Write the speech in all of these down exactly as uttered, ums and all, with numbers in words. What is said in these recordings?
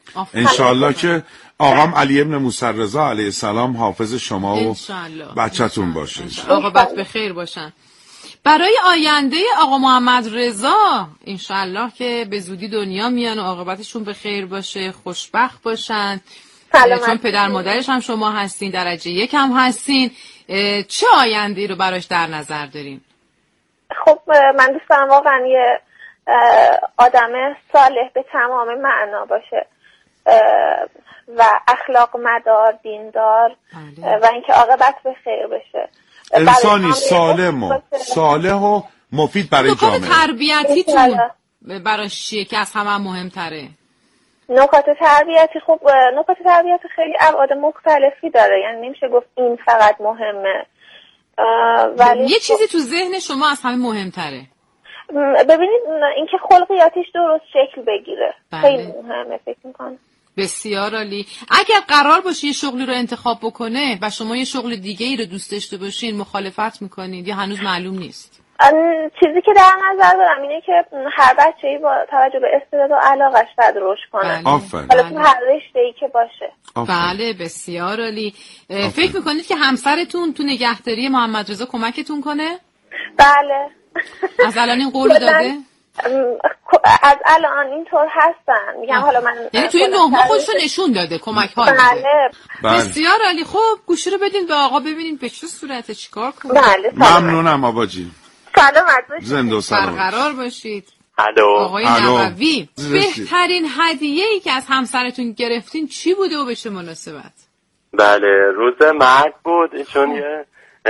انشالله که آقام علی ابن موسی رضا علیه السلام حافظ شما و بچه‌تون باشه. عاقبت به خیر باشن. برای آینده آقا محمد رضا انشالله که به زودی دنیا میان و عاقبتشون به خیر باشه، خوشبخت باشن. چون پدر مادرش هم شما هستین، درجه یک هم هستین، چه آینده‌ای رو براش در نظر دارین؟ خب من دوست دارم واقعا یه آدم صالح به تمام معنا باشه و اخلاق مدار، دیندار و اینکه عاقبت به خیر بشه. انسانی سالم و صالح و مفید برای جامعه. نکات تربیتیتون براش چیه که از همه مهمتره؟ نکات تربیتی خب نکات تربیتی خیلی ابعاد مختلفی داره، یعنی نمیشه گفت این فقط مهمه، ولی یه چیزی تو ذهن شما از همه مهمتره. ببینید اینکه خلقیاتش درست شکل بگیره. بله. خیلی مهمه فکر میکنم. بسیار عالی. اگر قرار باشه یه شغلی رو انتخاب بکنه و شما یه شغل دیگه ای رو دوست داشته باشین، مخالفت میکنید یا هنوز معلوم نیست؟ چیزی که در نظر دارم اینه که هر بچه‌ای با توجه به استعداد و علاقه‌اش باید رشد کنه. آفرین. حالا تو هر رشته‌ای که باشه. بله بسیار عالی. فکر میکنید که همسرتون تو نگهداری محمد رضا کمکتون کنه؟ بله. از الان این قول داده؟ از الان اینطور هستن. میگم حالا من یعنی توی نه ماه خودشو نشون داده، کمک ها داده. بله. بسیار عالی. خب گوشی رو بدین به آقا ببینین به چه صورته چیکار کنه. بله. ممنونم آباجی. سلامت باشید. زنده و سلامت. برقرار باشید. الو. آقای نووی، بهترین هدیه‌ای که از همسرتون گرفتین چی بوده و به چه مناسبت؟ بله روز مرگ بود، ایشون یه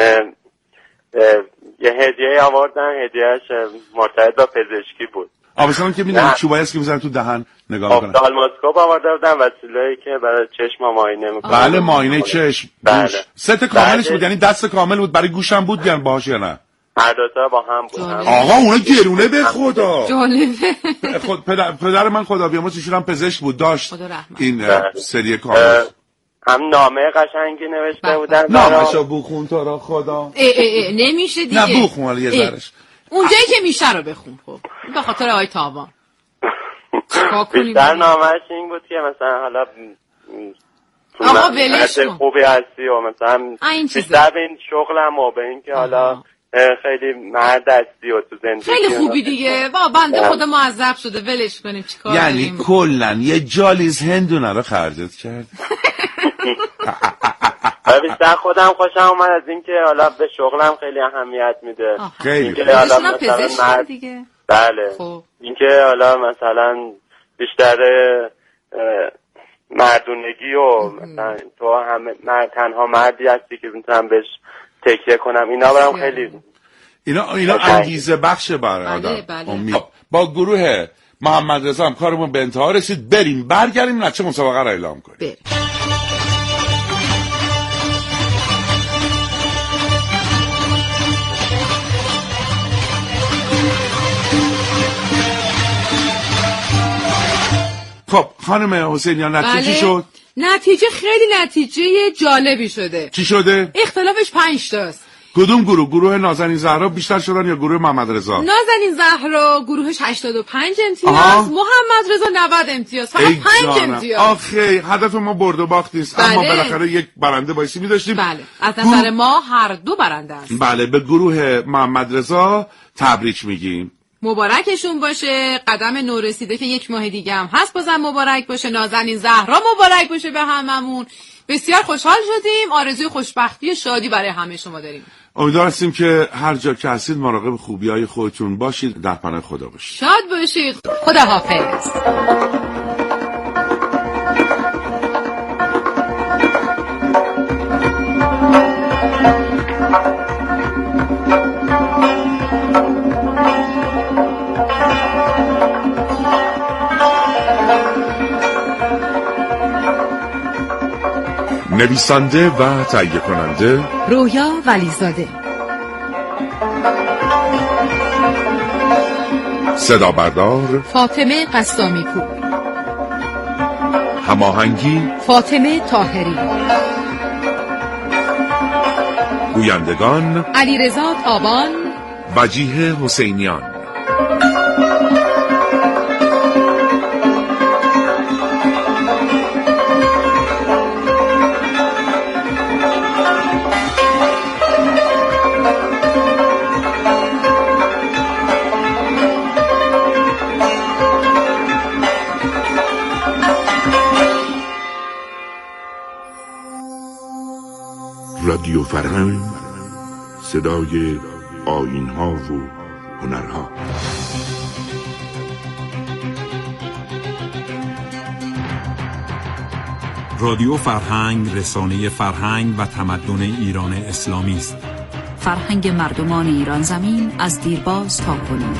یه هدیه آوردن، هدیهش مرتبط با پزشکی بود. آبستان که میدونم چوبایی است که میذارن تو دهن نگاه میکنن. آفتالماسکوپ آورده بودن، وسیله‌ای که برای چشم معاینه میکنن. بله معاینه چشم. بله. ست کاملش بود، یعنی دست کامل بود، برای گوشم بود یعنی باهاش یا نه؟ هر دو تا با هم بود. آقا اونا گرونه به خدا. جالبه. خود پدر, پدر من خدا بیامرز ایشون هم پزشک بود، داشت این سری کامل. هم نامه قشنگی نوشته بودن. نامه‌شو بخون تو را خدا. ای ای ای نمیشه دیگه. نه بخون ولی یه ذرهش. اونجایی که میشه رو بخون. خب به خاطر آی تابان. بیشتر نامه‌اش این بود که مثلا حالا آقا ولش کن. خوبی هستی و مثلا بیشتر به این شغلم و به این که حالا خیلی مرد هستی و تو زندگی خیلی خوبی دیگه. با بنده خدا معذب شده، ولش کنیم چیکار داریم. یعنی کلا یه جالیز هندونه رو خرجت کرد. بیشتر خودم خوشم اومد از این که حالا به شغلم خیلی اهمیت میده. خیلی که حالا مثلا مرد دیگه. بله. خب. این که حالا مثلا بیشتر مردونگی و مثلا تو هم مرد تنها مردی هستی که میتونم بهش تکیه کنم، اینا برام خیلی اینا اینا انگیزه بخش برای آدم. بله. با گروه محمد رضا هم کارمون به انتها رسید، بریم برگردیم نتیجه مسابقه رو اعلام کنیم. بریم. خب خانم حسینیان نتیجه چی شد؟ نتیجه خیلی نتیجه جالبی شده. چی شده؟ اختلافش پنج تاست. کدوم گروه؟ گروه نازنین زهرا بیشتر شدن یا گروه محمد رضا؟ نازنین زهرا گروهش هشتاد و پنج امتیاز، آها. محمد رضا نود امتیاز، فقط پنج امتیاز. آخه هدف ما برد و باخت نیست. بله. اما بالاخره یک برنده بایستی می‌داشتیم. بله. از نظر گروه... ما هر دو برنده است. بله، به گروه محمد رضا تبریک میگیم. مبارکشون باشه. قدم نورسیده که یک ماه دیگه هم هست، بازم مبارک باشه. نازنین زهرا مبارک باشه به هممون. بسیار خوشحال شدیم. آرزوی خوشبختی و شادی برای همه شما داریم. امیدوار هستیم که هر جا که هستید مراقب خوبی‌های خودتون باشید، در پناه خدا باشید. شاد باشید. خدا حافظ. نویسنده و تهیه کننده رویا ولیزاده. صدا بردار فاطمه قسامی پور. هماهنگی فاطمه طاهری. گویندگان علیرضا تابان، وجیه حسینیان. رادیو فرهنگ، صدای آیین‌ها و هنرها. رادیو فرهنگ رسانه فرهنگ و تمدن ایران اسلامی است. فرهنگ مردمان ایران زمین از دیرباز تا کنون.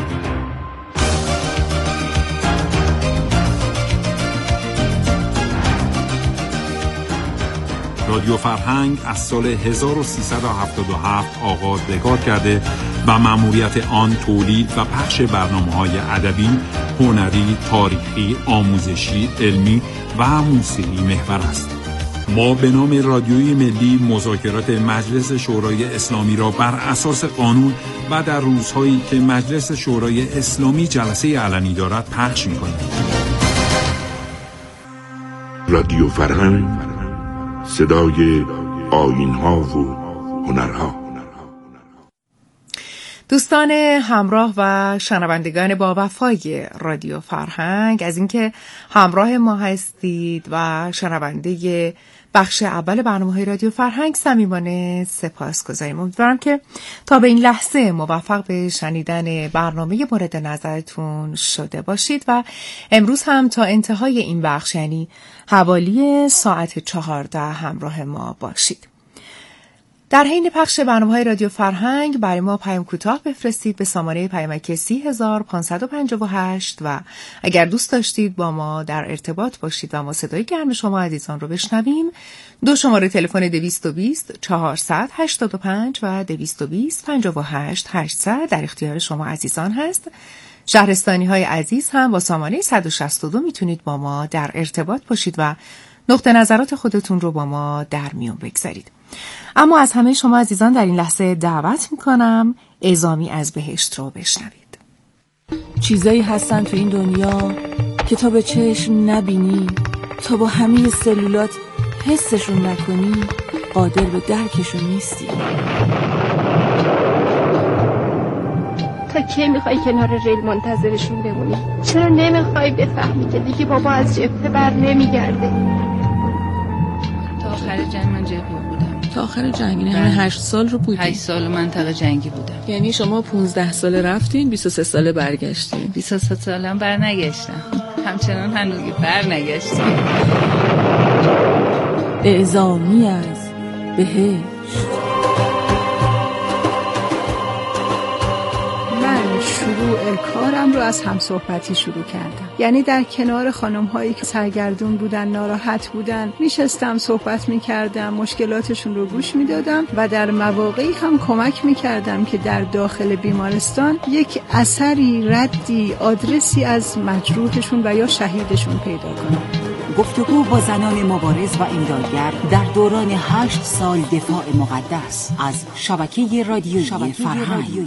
رادیو فرهنگ از سال هزار و سیصد و هفتاد و هفت آغاز به کار کرده و مأموریت آن تولید و پخش برنامه‌های ادبی، هنری، تاریخی، آموزشی، علمی و موسیقی محور است. ما به نام رادیوی ملی مذاکرات مجلس شورای اسلامی را بر اساس قانون و در روزهایی که مجلس شورای اسلامی جلسه علنی دارد پخش می‌کنیم. رادیو فرهنگ، صدای آیین‌ها و هنرها. دوستان همراه و شنوندگان با وفای رادیو فرهنگ، از اینکه همراه ما هستید و شنونده بخش اول برنامه‌های رادیو فرهنگ صمیمانه سپاسگزاریم. امیدوارم که تا به این لحظه موفق به شنیدن برنامه مورد نظرتون شده باشید و امروز هم تا انتهای این بخش، یعنی حوالی ساعت چهارده، همراه ما باشید. در حین پخش برنامه‌های رادیو فرهنگ برای ما پیام کوتاه بفرستید به سامانه پیامک سی هزار و پانصد و پنجاه و هشت و اگر دوست داشتید با ما در ارتباط باشید و ما صدای گرم شما عزیزان رو بشنویم، دو شماره تلفن دویست و بیست چهارصد هشتاد و پنج و دویست و بیست پنجاه و هشت هشتصد در اختیار شما عزیزان هست. شهرستانی های عزیز هم با سامانه صد و شصت و دو میتونید با ما در ارتباط باشید و نقطه نظرات خودتون رو با ما در میون بگذارید. اما از همه شما عزیزان در این لحظه دعوت میکنم اعزامی از بهشت رو بشنوید. چیزایی هستن تو این دنیا که تا به چشم نبینی، تا با همه سلولات حسشون نکنی، قادر به درکشون نیستی. تا کی میخوای کنار ریل منتظرشون بمونی؟ چرا نمیخوای بفهمی که دیگه بابا از جبهه بر نمیگرده؟ تا آخر جنگ من جبهه بودم. تا آخر جنگ یعنی همه هشت سال رو بودیم. هشت سال منطقه جنگی بودم. یعنی شما پونزده سال رفتین، بیست و سه ساله برگشتین. بیست و سه سالم برنگشتم. همچنان هنوزی برنگشتم. اعزامی از بهشت. شروع کارم رو از همصحبتی شروع کردم، یعنی در کنار خانم هایی که سرگردون بودن، ناراحت بودن، میشستم صحبت میکردم، مشکلاتشون رو گوش میدادم و در مواقعی هم کمک میکردم که در داخل بیمارستان یک اثری، ردی، آدرسی از مجروحشون و یا شهیدشون پیدا کنم. گفتگو با زنان مبارز و امدادگر در دوران هشت سال دفاع مقدس از شبکه رادیویی فرهنگ.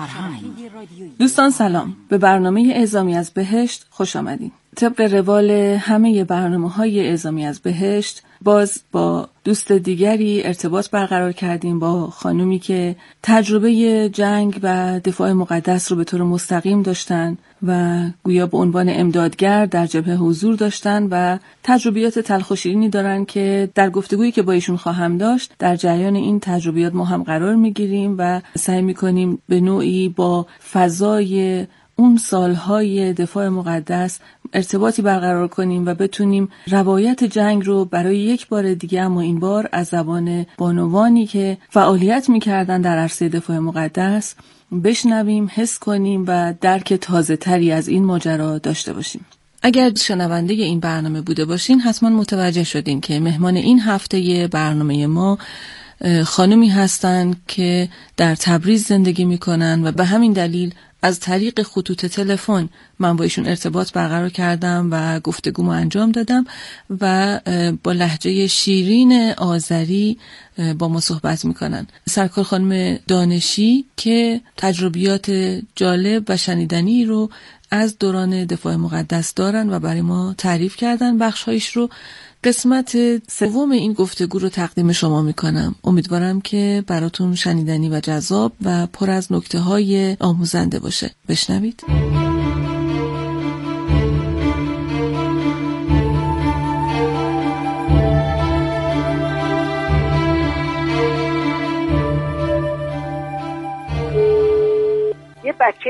دوستان سلام، به برنامه اعزامی از بهشت خوش آمدید. طبق روال همه برنامه‌های اعزامی از بهشت، باز با دوست دیگری ارتباط برقرار کردیم، با خانومی که تجربه جنگ و دفاع مقدس رو به طور مستقیم داشتن و گویا به عنوان امدادگر در جبهه حضور داشتن و تجربیات تلخ و شیرینی دارن که در گفتگویی که با ایشون خواهم داشت در جریان این تجربیات ما هم قرار میگیریم و سعی میکنیم به نوعی با فضای اون سالهای دفاع مقدس ارتباطی برقرار کنیم و بتونیم روایت جنگ رو برای یک بار دیگه، اما این بار از زبان بانوانی که فعالیت میکردن در عرصه دفاع مقدس، بشنویم، حس کنیم و درک تازه تری از این ماجرا داشته باشیم. اگر شنونده این برنامه بوده باشین حتما متوجه شدین که مهمان این هفته برنامه ما خانمی هستن که در تبریز زندگی میکنن و به همین دلیل از طریق خطوط تلفن من با ایشون ارتباط برقرار کردم و گفتگومو انجام دادم و با لهجه شیرین آذری با ما صحبت میکنن. سرکار خانم دانشی که تجربیات جالب و شنیدنی رو از دوران دفاع مقدس دارن و برای ما تعریف کردن بخشایش رو. قسمت سوم این گفتگو رو تقدیم شما میکنم. امیدوارم که براتون شنیدنی و جذاب و پر از نکته‌های آموزنده باشه. بشنوید.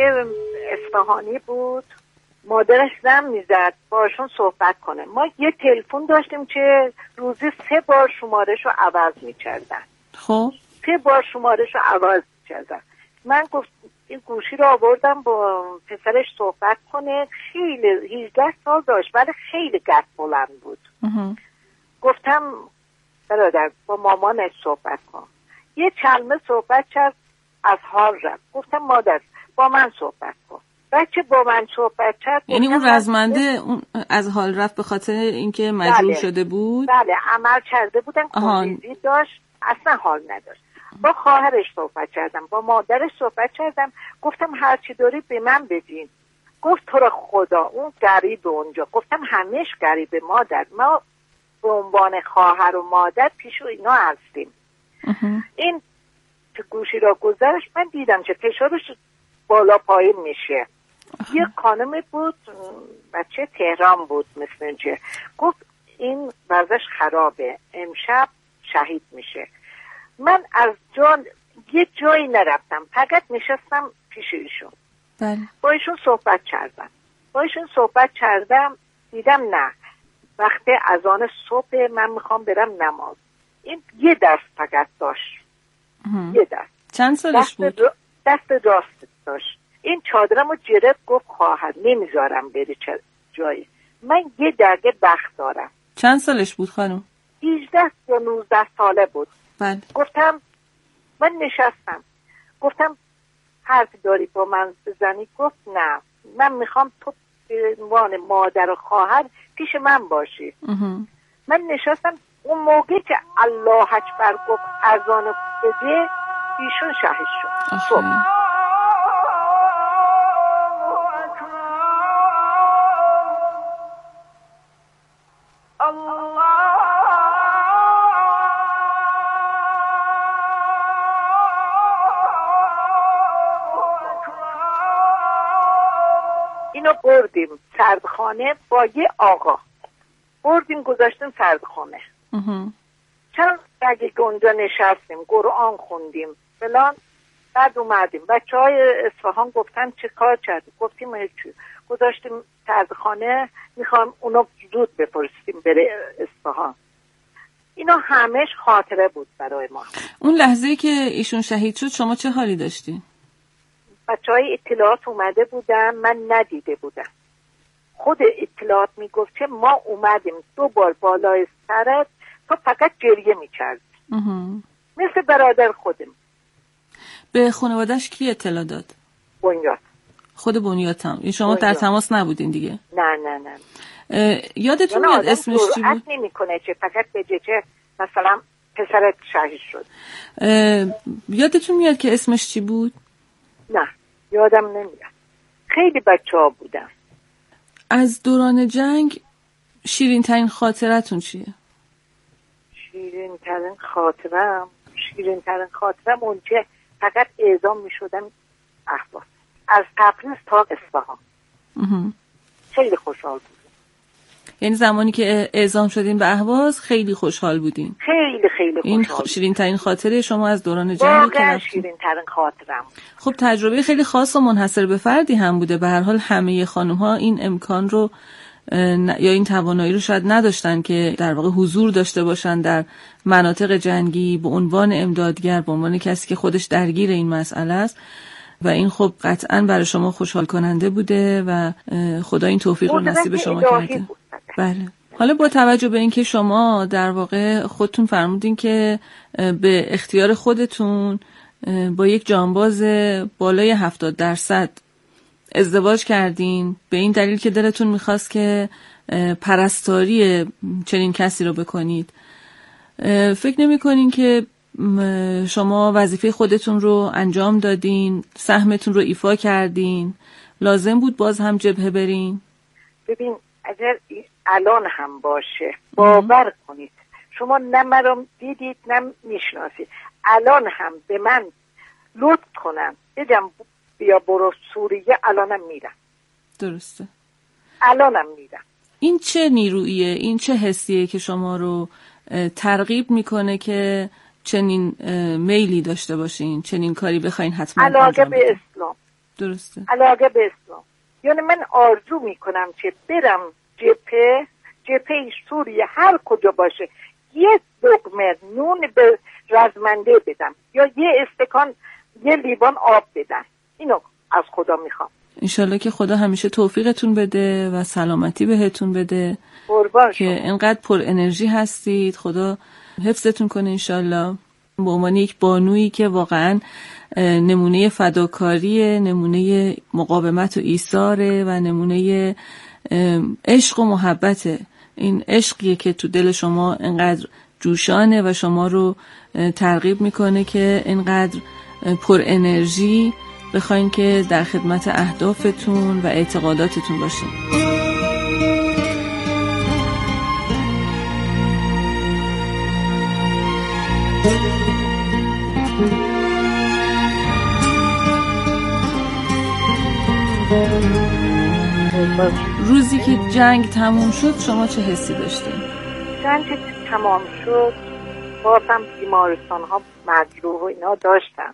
یه اصفهانی بود، مادرش زن میزد باشون صحبت کنه. ما یه تلفن داشتیم که روزی سه بار شمارش رو عوض میکردن. خب سه بار شمارش رو عوض میکردن. من گفت این گوشی رو آوردم با پسرش صحبت کنه. خیلی هجده سال داشت ولی خیلی قد بلند بود. گفتم برادر با مامانش صحبت کن. یه کلمه صحبت کرد از حال رفت. گفتم مادر با من صحبت کن. بچه با من صحبت کرد. یعنی اون رزمنده اون از حال رفت به خاطر اینکه مجروح بله. شده بود؟ بله عمل کرده بودن، کمپیوتری داشت، اصلا حال نداشت. با خواهرش صحبت کردم، با مادرش صحبت کردم. گفتم هرچی داری به من بدین. گفت تو رو خدا اون غریب اونجا. گفتم همهش غریبه مادر، ما به عنوان خواهر و مادر پیش اینا هستیم. این تو گوشی را گذارش من دیدم که فشارش بالا پایین میشه. یه خانمی بود، بچه تهران بود مثل اینکه، گفت این وضعش خرابه امشب شهید میشه. من از جان یه جایی نرفتم، فقط نشستم پیش ایشون. بله. با ایشون صحبت کردم با ایشون صحبت کردم دیدم نه وقت اذان صبح من میخوام برم نماز. این یه دست فقط داشت. اه. یه دست. چند سالش بود؟ را... دست راست داشت. این چادرمو گرفت گفت خواهر نمیذارم بری جایی. من یه درگه بخت دارم. چند سالش بود خانم؟ هجده یا نوزده ساله بود. بله. گفتم من نشستم گفتم حرفی داری با من بزنی؟ گفت نه من میخوام تو به عنوان مادر و خواهر پیش من باشی. اه. من نشستم. اون موقع که الله اکبر گفت اذان بده ایشون شهید شد. صبح اینو بردیم سردخانه با یه آقا، بردیم گذاشتیم سردخانه. چند اگه اونجا نشستیم قرآن خوندیم فلان. بعد اومدیم بچه های اصفهان گفتن چه کار کردیم؟ گفتیم هیچی، گذاشتیم سردخانه میخوام اونو زود بفرستیم بره اصفهان. اینا همش خاطره بود برای ما. اون لحظه که ایشون شهید شد شما چه حالی داشتین؟ بچه های اطلاعات اومده بودن، من ندیده بودم. خود اطلاعات میگفت که ما اومدیم دو بار بالای سرت تو فقط گریه میکرد مثل برادر خودم. به خانواده‌اش کی اطلاع داد؟ بنیاد. خود بنیاد هم. شما در تماس نبودین دیگه؟ نه نه نه. یادتون میاد اسمش چی بود؟ نمیکنه که فقط بگه که مثلا پسرت شهید شد. یادتون میاد که اسمش چی بود؟ نه یادم نمیاد. خیلی بچه ها بودن. از دوران جنگ شیرین ترین خاطرتون چیه؟ شیرین ترین خاطرم شیرین ترین خاطرم اونجا فقط اعدام می شدم احواز از تبریز تا اصفهان. خیلی خوشحال بودیم. یعنی زمانی که اعزام شدیم به اهواز خیلی خوشحال بودیم. خیلی خیلی خوشحال. این خ... شیرین ترین خاطره شما از دوران جنگ که رفتیم. شیرین ترین خاطرم. خب تجربه خیلی خاص و منحصر به فردی هم بوده. به هر حال همه خانم ها این امکان رو یا این توانایی رو شاید نداشتن که در واقع حضور داشته باشن در مناطق جنگی به عنوان امدادگر، به عنوان کسی که خودش درگیر این مسئله است و این خب قطعاً برای شما خوشحال کننده بوده و خدا این توفیق رو نصیب شما کرده. بله. حالا با توجه به اینکه شما در واقع خودتون فرمودین که به اختیار خودتون با یک جانباز بالای هفتاد درصد ازدواج کردین به این دلیل که دلتون میخواست که پرستاری چنین کسی رو بکنید، فکر نمی کنین که شما وظیفه خودتون رو انجام دادین، سهمتون رو ایفا کردین، لازم بود باز هم جبهه برین؟ ببین اگر الان هم باشه باور کنید شما نه مرا دیدید نه میشناسید، الان هم به من لطف کنن بگم بیا برو سوریه الانم میرم. درسته. الانم میرم. این چه نیروییه، این چه حسیه که شما رو ترغیب میکنه که چنین میلی داشته باشین، چنین کاری بخواین حتما علاقه به اسلام. درسته. علاقه به اسلام. یعنی من آرزو میکنم که برم جبهه جبهه سوریه هر کجا باشه یه لقمه نون به رزمنده بدم یا یه استکان یه لیوان آب بدم. اینو از خدا میخوام. انشالله که خدا همیشه توفیقتون بده و سلامتی بهتون بده که اینقدر پر انرژی هستید. خدا حفظتون کنه انشالله. به عنوان یک بانویی که واقعا نمونه فداکاری، نمونه مقاومت و ایثاره و نمونه عشق و محبته. این عشقیه که تو دل شما اینقدر جوشانه و شما رو ترغیب میکنه که اینقدر پر انرژی بخواین که در خدمت اهدافتون و اعتقاداتتون باشین. روزی که جنگ تموم شد شما چه حسی داشتین؟ جنگ تمام شد بازم بیمارستان ها مجروح و اینا داشتم،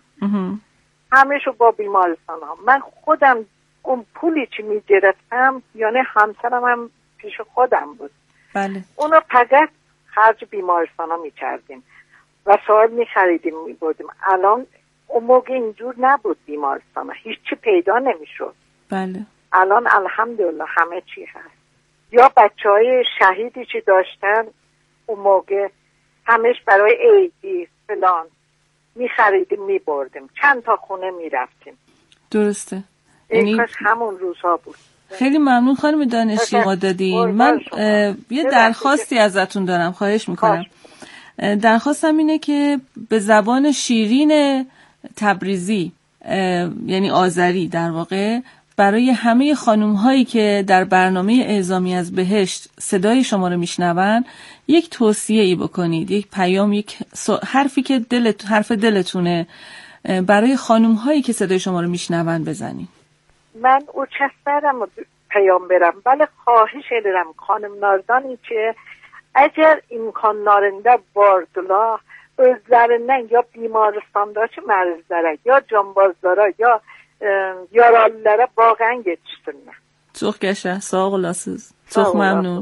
همه شو با بیمارستان ها. من خودم اون پولی چی می گرفتم یعنی همسرم هم پیش خودم بود، بله. اونو فقط خرج بیمارستان ها می کردیم وسایل می خریدیم می بردیم. الان اون موقع اینجور نبود بیمارستان ها، هیچ چی پیدا نمی شد. بله. الان الحمدلله همه چی هست. یا بچه های شهیدی چی داشتن اون موقع همش برای ایدی فلان می خریدیم می بردیم، چند تا خونه می رفتیم. درسته. این کاش همون روزها بود. خیلی ممنون خانم دانشی ما دادین. من یه درخواستی ازتون دارم، خواهش میکنم. درخواستم اینه که به زبان شیرین تبریزی یعنی آذری در واقع برای همه خانم هایی که در برنامه اعزامی از بهشت صدای شما رو میشنون یک توصیه ای بکنید، یک پیام، یک حرفی که دل حرف دلتونه برای خانم هایی که صدای شما رو میشنون بزنید. من او چسترم پیام برم، ولی خواهش دارم خانم ناردانی که اگر امکان نارنده باردلا özlerine یا بیمارستان داشت مرز داره یا جانباز داره یا yaralılara واقعا yetiştirme. Çok yaşa, sağ olasınız. Çok memnun.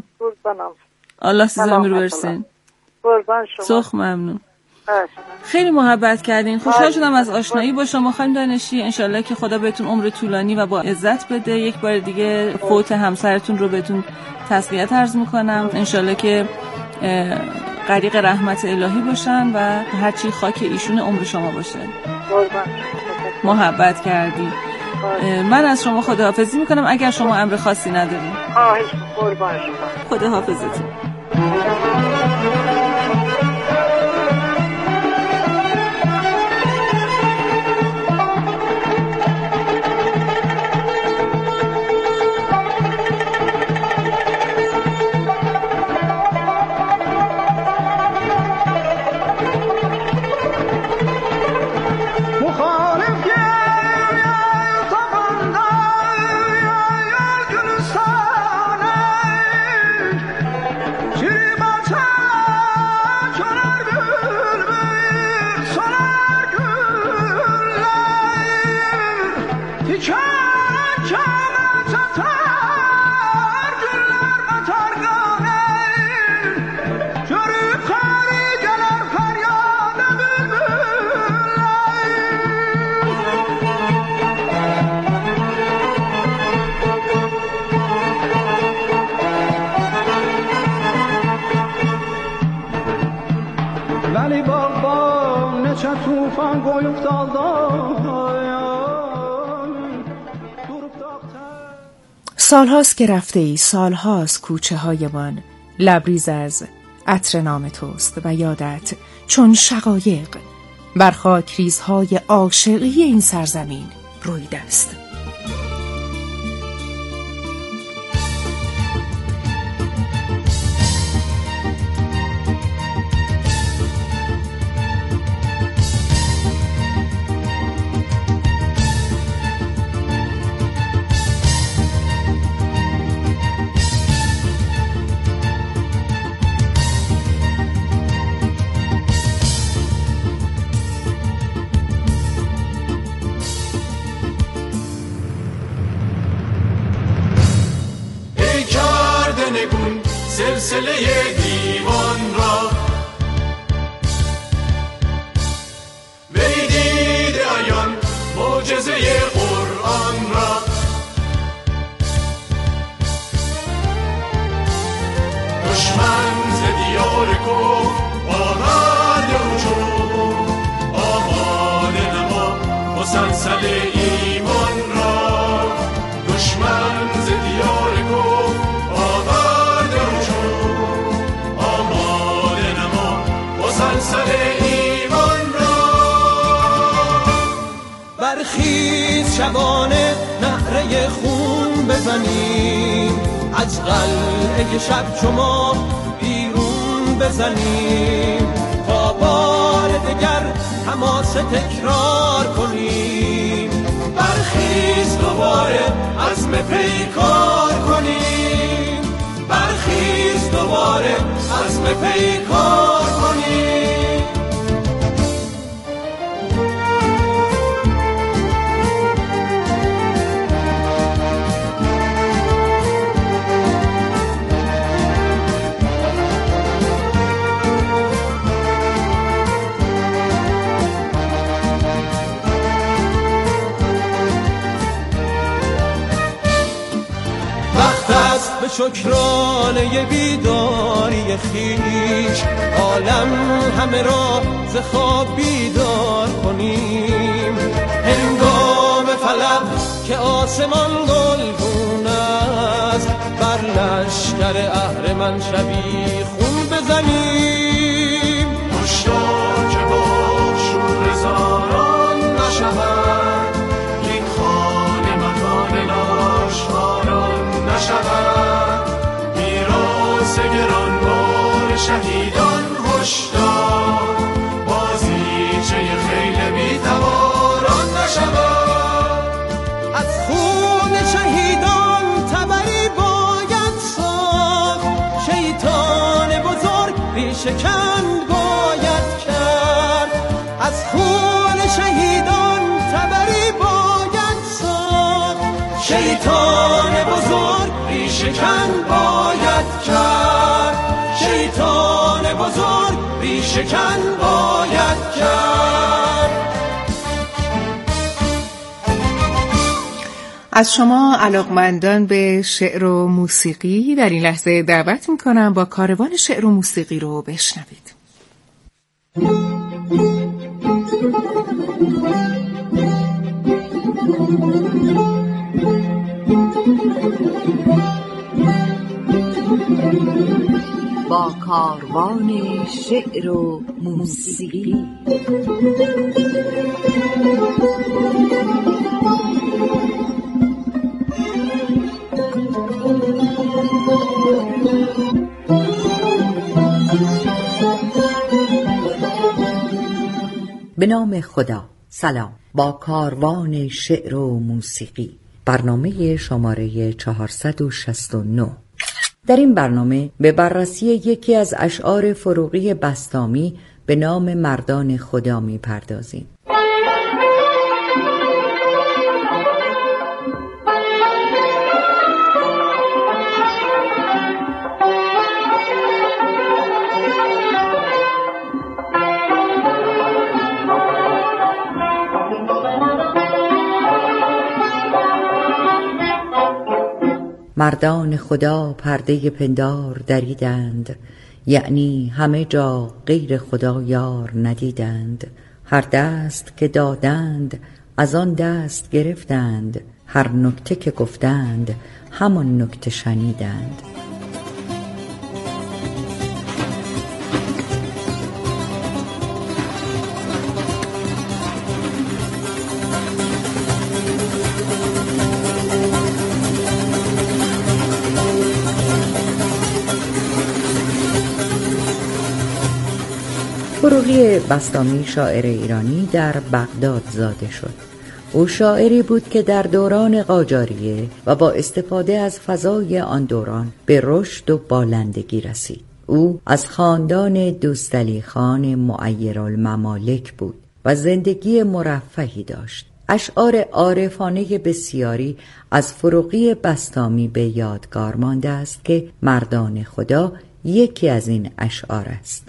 Allah size ömür versin. Çok memnun. خیلی محبت کردین. خوشحال شدم از آشنایی با شما خانم دانشی. انشالله که خدا بهتون عمر طولانی و با عزت بده. یک بار دیگه فوت همسرتون رو بهتون تسلیت عرض میکنم. انشالله که غریق رحمت الهی باشن و هرچی خاک ایشون عمر شما باشه. محبت کردی. من از شما خداحافظی میکنم اگر شما امر خاصی ندارین. خواهش قربان شما. خداحافظتون. سالهاست که رفته ای، سالهاست کوچه های من لبریز از عطر نام توست و یادت چون شقایق بر خاکریزهای عاشقی این سرزمین رویده است. سلسله دیوان را. وی دیده عیان معجزه قرآن را. دشمن ز دیار کفر آورد رجوع، آماده نما مسلسل ایمان را. دشمن ز دیار کفر آورد رجوع، آماده نما مسلسل ایمان را. برخیز شبانه نعره خون بزنیم، از قلعه شب شما بیرون بزنیم، تا بار دگر حماس تکرار کنیم. برخیز دوباره عزم پیکار کنیم، برخیز دوباره عزم پیکار کنیم. به شکرانه بیداری خیش، عالم همه را ز خواب بیدار کنیم. هنگام فلق که آسمان گلگون است، بر لشکر اهرمن شبی خون بزنیم. هشدار که با شور زاران نشود، این خانه مکان ناشکاران نشود. میراث گرانبار شهیدان هشدار، بازیچه خیل بی‌تواران نشود. از خون شهیدان تبری باید ساخت، شیطان بزرگ ریشه‌کن باید کرد. از خون شهیدان تبری باید ساخت، شیطان بزرگ ریشه‌کن باید کرد. شیطان بزرگ ریشه‌کن باید کرد. از شما علاقمندان به شعر و موسیقی در این لحظه دعوت میکنم با کاروان شعر و موسیقی رو بشنوید. با کاروان شعر و موسیقی. به نام خدا. سلام. با کاروان شعر و موسیقی، برنامه شماره چهارصد و شصت و نه. در این برنامه به بررسی یکی از اشعار فروغی بسطامی به نام مردان خدا می پردازیم. مردان خدا پرده پندار دریدند، یعنی همه جا غیر خدا یار ندیدند. هر دست که دادند از آن دست گرفتند، هر نکته که گفتند همان نکته شنیدند. فروغی بسطامی شاعر ایرانی در بغداد زاده شد. او شاعری بود که در دوران قاجاریه و با استفاده از فضای آن دوران به رشد و بالندگی رسید. او از خاندان دوستعلی خان معیرالممالک بود و زندگی مرفهی داشت. اشعار عارفانه بسیاری از فروغی بسطامی به یادگار مانده است که مردان خدا یکی از این اشعار است.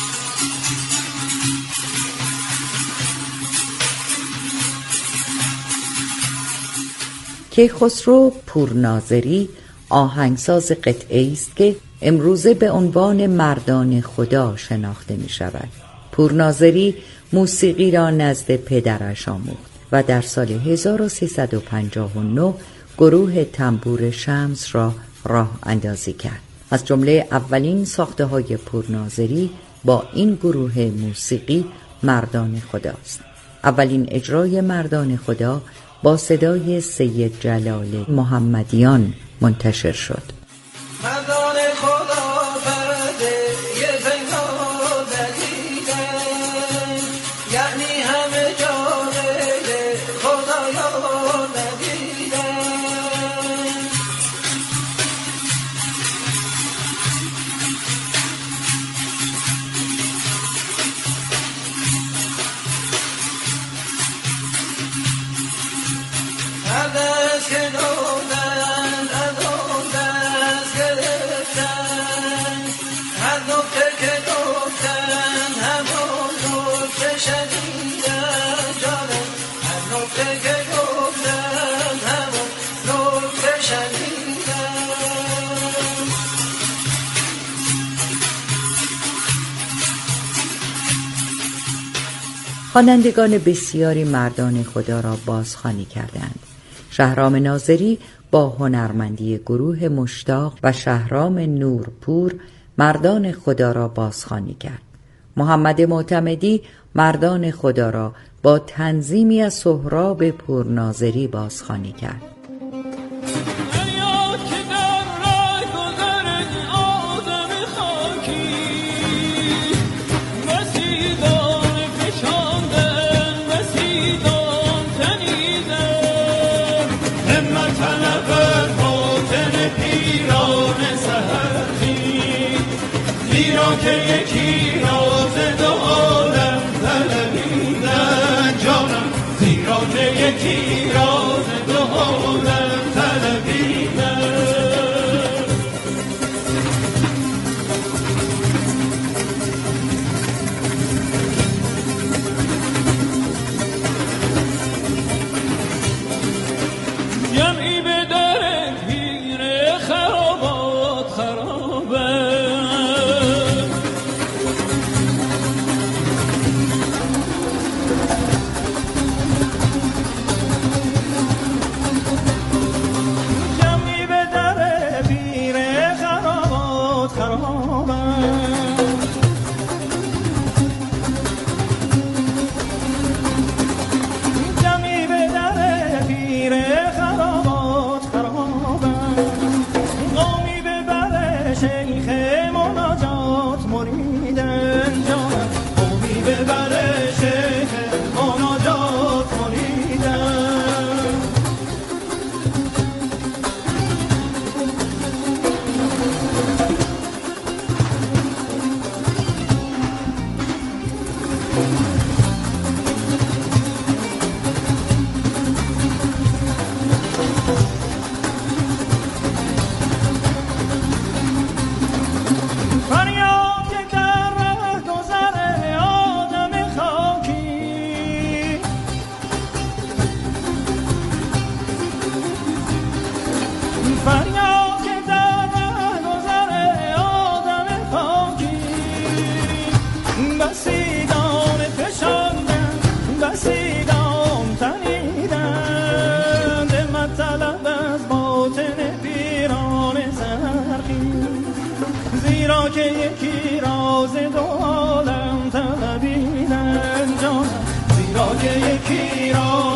کیخسرو پورناظری آهنگساز قطعه‌ای است که امروزه به عنوان مردان خدا شناخته می شود. پورناظری موسیقی را نزد پدرش آموخت و در سال هزار و سیصد و پنجاه و نه گروه تنبور شمس را راه اندازی کرد. از جمله اولین ساخته های پورناظری با این گروه موسیقی مردان خداست. اولین اجرای مردان خدا با صدای سید جلال محمدیان منتشر شد. مردان خدا برده یه زنگاه ندیدن، یعنی همه جانه خدایا ندیدن. هر دست که دادن از اون دست گرفتن، هر نکته که گفتن همون نکته شنیدن جانم، هر نکته که گفتن همون نکته شنیدن. خوانندگان بسیاری مردان خدا را بازخوانی کردند. شهرام ناظری با هنرمندی گروه مشتاق و شهرام نورپور مردان خدا را بازخوانی کرد. محمد معتمدی مردان خدا را با تنظیمی از سهراب پورناظری بازخوانی کرد. که یکی راز دو عالم طلبیدن جانم، زیرا که یکی راز دو عالم طلبیدن. جمعی به در پیر خرابات خرابه، که یکی راز دو عالم طلبیدن جانم، زیرا که یکی راز